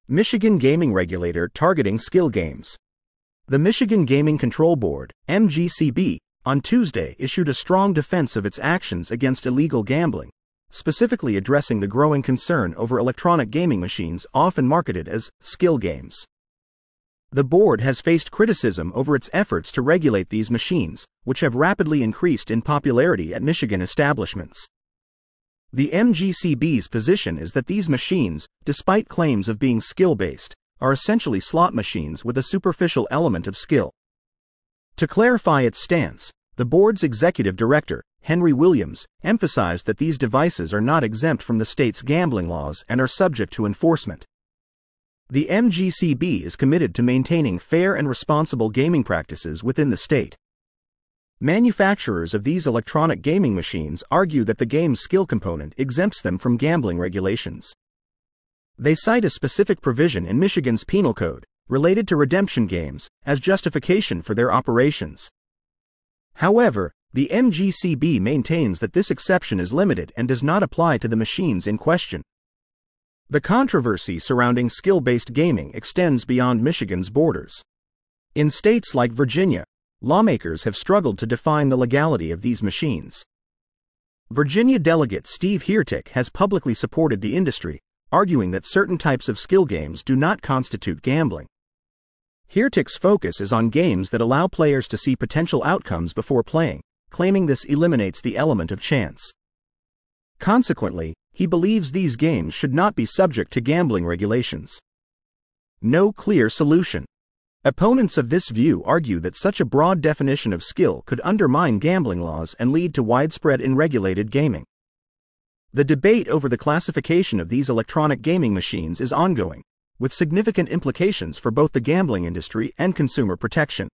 Michigan gaming regulator targeting skill games. The Michigan Gaming Control Board, MGCB, on Tuesday issued a strong defense of its actions against illegal gambling, specifically addressing the growing concern over electronic gaming machines often marketed as skill games. The board has faced criticism over its efforts to regulate these machines, which have rapidly increased in popularity at Michigan establishments. The MGCB's position is that these machines, despite claims of being skill-based, are essentially slot machines with a superficial element of skill. To clarify its stance, the board's executive director, Henry Williams, emphasized that these devices are not exempt from the state's gambling laws and are subject to enforcement. The MGCB is committed to maintaining fair and responsible gaming practices within the state. Manufacturers of these electronic gaming machines argue that the game's skill component exempts them from gambling regulations. They cite a specific provision in Michigan's penal code, related to redemption games, as justification for their operations. However, the MGCB maintains that this exception is limited and does not apply to the machines in question. The controversy surrounding skill-based gaming extends beyond Michigan's borders. In states like Virginia, lawmakers have struggled to define the legality of these machines. Virginia Delegate Steve Hiertic has publicly supported the industry, arguing that certain types of skill games do not constitute gambling. Hiertic's focus is on games that allow players to see potential outcomes before playing, claiming this eliminates the element of chance. Consequently, he believes these games should not be subject to gambling regulations. No clear solution. Opponents of this view argue that such a broad definition of skill could undermine gambling laws and lead to widespread unregulated gaming. The debate over the classification of these electronic gaming machines is ongoing, with significant implications for both the gambling industry and consumer protection.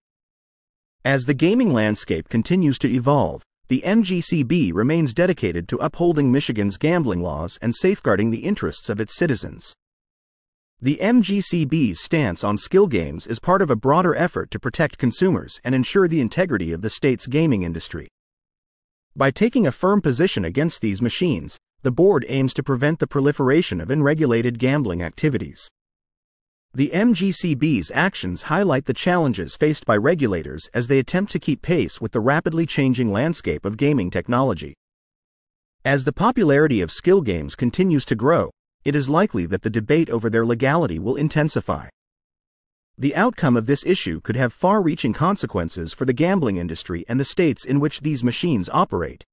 As the gaming landscape continues to evolve, the MGCB remains dedicated to upholding Michigan's gambling laws and safeguarding the interests of its citizens. The MGCB's stance on skill games is part of a broader effort to protect consumers and ensure the integrity of the state's gaming industry. By taking a firm position against these machines, the board aims to prevent the proliferation of unregulated gambling activities. The MGCB's actions highlight the challenges faced by regulators as they attempt to keep pace with the rapidly changing landscape of gaming technology. As the popularity of skill games continues to grow, it is likely that the debate over their legality will intensify. The outcome of this issue could have far-reaching consequences for the gambling industry and the states in which these machines operate.